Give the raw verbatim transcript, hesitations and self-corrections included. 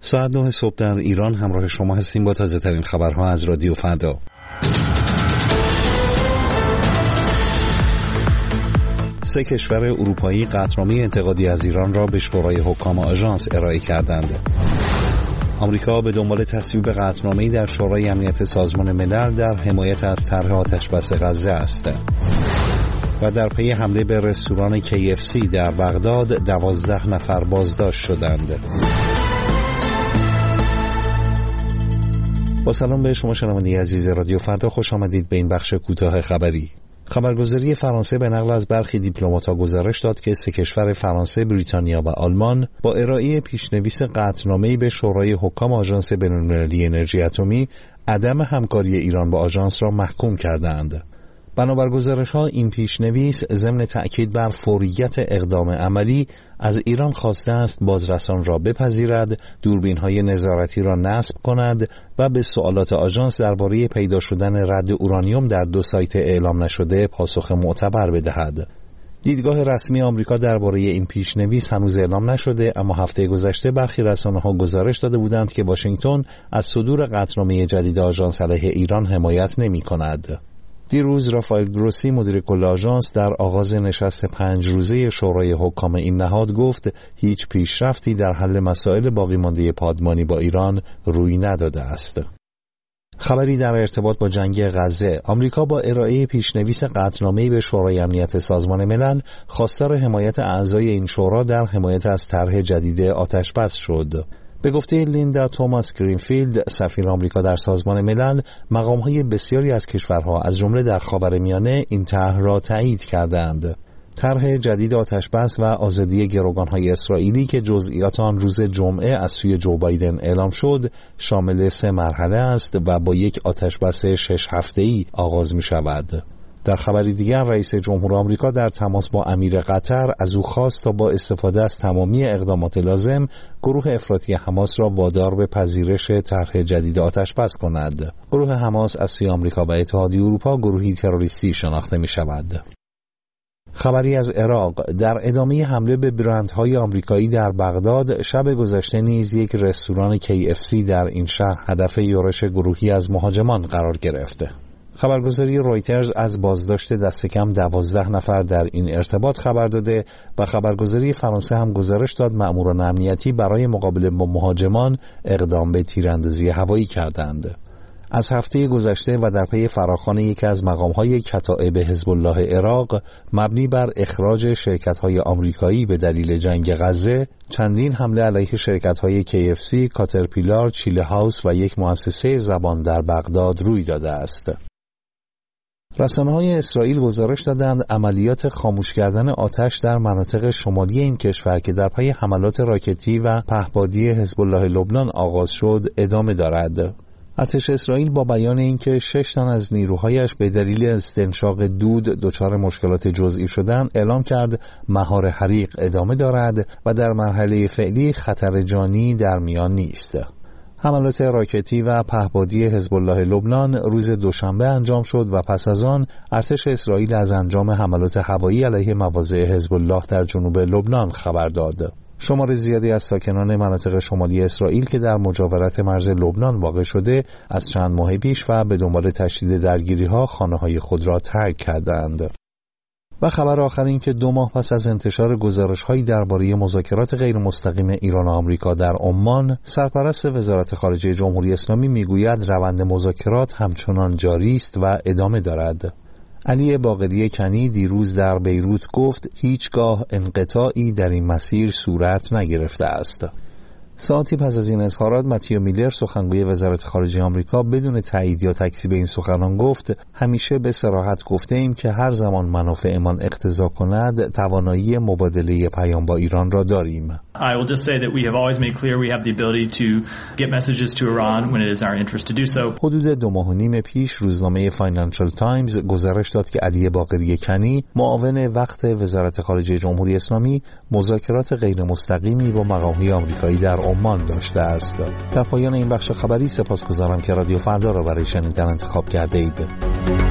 ساعت نه صبح در ایران همراه شما هستیم با تازه ترین خبرها از رادیو فردا. سه کشور اروپایی قطعنامه انتقادی از ایران را به شورای حکام آژانس ارائه کردند. آمریکا به دنبال تصویب قطعنامه‌ای در شورای امنیت سازمان ملل در حمایت از طرح آتشبس غزه است. و در پی حمله به رستوران کی اف سی در بغداد دوازده نفر بازداشت شدند. با سلام به شما شنونده عزیز رادیو فردا، خوش آمدید به این بخش کوتاه خبری. خبرگزاری فرانسه به نقل از برخی دیپلمات‌ها گزارش داد که سه کشور فرانسه، بریتانیا و آلمان با ارائه پیشنویس قطعنامه‌ای به شورای حکام آژانس بین‌المللی انرژی اتمی عدم همکاری ایران با آژانس را محکوم کردند. بنابر گزارش‌ها این پیشنویس ضمن تأکید بر فوریت اقدام عملی از ایران خواسته است بازرسان را بپذیرد، دوربین‌های نظارتی را نصب کند و به سوالات آژانس درباره پیدا شدن رد اورانیوم در دو سایت اعلام نشده پاسخ معتبر بدهد. دیدگاه رسمی آمریکا درباره این پیشنویس هنوز اعلام نشده، اما هفته گذشته برخی رسانه‌ها گزارش داده بودند که واشنگتن از صدور قطعنامه جدید آژانس علیه ایران حمایت نمی‌کند. دیروز رافائل گروسی مدیر کل آژانس در آغاز نشست پنج روزه شورای حکام این نهاد گفت هیچ پیشرفتی در حل مسائل باقی مانده پادمانی با ایران روی نداده است. خبری در ارتباط با جنگ غزه: آمریکا با ارائه پیشنویس قطعنامه‌ای به شورای امنیت سازمان ملل خواستار حمایت اعضای این شورا در حمایت از طرح جدید آتشبس شد. به گفته لیندا توماس گرینفیلد، سفیر آمریکا در سازمان ملل، مقام‌های بسیاری از کشورها از جمله در خاورمیانه این طرح را تایید کردند. طرح جدید آتشبس و آزادی گروگان‌های اسرائیلی که جزئیات آن روز جمعه از سوی جو بایدن اعلام شد، شامل سه مرحله است و با یک آتشبس شش هفته‌ای آغاز می‌شود. در خبری دیگر، رئیس جمهور آمریکا در تماس با امیر قطر از او خواست تا با استفاده از تمامی اقدامات لازم گروه افراطی حماس را وادار به پذیرش طرح جدید آتشبس کند. گروه حماس از سوی آمریکا و اتحادیه اروپا گروهی تروریستی شناخته می شود. خبری از عراق: در ادامه حمله به برندهای آمریکایی در بغداد، شب گذشته نیز یک رستوران کی اف سی در این شهر هدف یورش گروهی از مهاجمان قرار گرفت. خبرگزاری رویترز از بازداشت دست کم دوازده نفر در این ارتباط خبر داده و خبرگزاری فرانسه هم گزارش داد مأموران امنیتی برای مقابله با مهاجمان اقدام به تیراندازی هوایی کردند. از هفته گذشته و در پی فراخوان یکی از مقام‌های کتائب حزب الله عراق مبنی بر اخراج شرکت‌های آمریکایی به دلیل جنگ غزه، چندین حمله علیه شرکت‌های کی اف سی، کاترپیلار، چیله هاوس و یک مؤسسه زبان در بغداد روی داده است. رسانه‌های اسرائیل گزارش دادند عملیات خاموش کردن آتش در مناطق شمالی این کشور که در پی حملات راکتی و پهپادی حزب الله لبنان آغاز شد ادامه دارد. ارتش اسرائیل با بیان اینکه شش تن از نیروهایش به دلیل استنشاق دود دچار مشکلات جزئی شدند، اعلام کرد مهار حریق ادامه دارد و در مرحله فعلی خطر جانی در میان نیست. حملات راکتی و پهپادی حزب الله لبنان روز دوشنبه انجام شد و پس از آن ارتش اسرائیل از انجام حملات هوایی علیه مواضع حزب الله در جنوب لبنان خبر داد. شمار زیادی از ساکنان مناطق شمالی اسرائیل که در مجاورت مرز لبنان واقع شده از چند ماه پیش و به دنبال تشدید درگیری‌ها خانه‌های خود را ترک کردند. و خبر آخر این که دو ماه پس از انتشار گزارش‌هایی درباره مذاکرات غیر مستقیم ایران و آمریکا در عمان، سرپرست وزارت خارجه جمهوری اسلامی میگوید روند مذاکرات همچنان جاری است و ادامه دارد. علی باقری کنی دیروز در بیروت گفت هیچگاه انقطاعی در این مسیر صورت نگرفته است. ساعتی پس از این اظهارات متیو میلر سخنگوی وزارت خارجه آمریکا بدون تایید یا تکذیب این سخنان گفت همیشه به صراحت گفته ایم که هر زمان منافعمان اقتضا کند توانایی مبادله پیام با ایران را داریم. I will just say that we have always made clear we have the ability to get messages to Iran when it is in our interest to do so. حدود دو ماه و نیم پیش روزنامه فاینانشال تایمز گزارش داد که علی باقری کنی معاون وقت وزارت خارجه جمهوری اسلامی مذاکرات غیر مستقیمی با مقام‌های آمریکایی در عمان داشته است. در پایان این بخش خبری سپاسگزارم که رادیو فردا را برای شنیدن انتخاب کرده اید.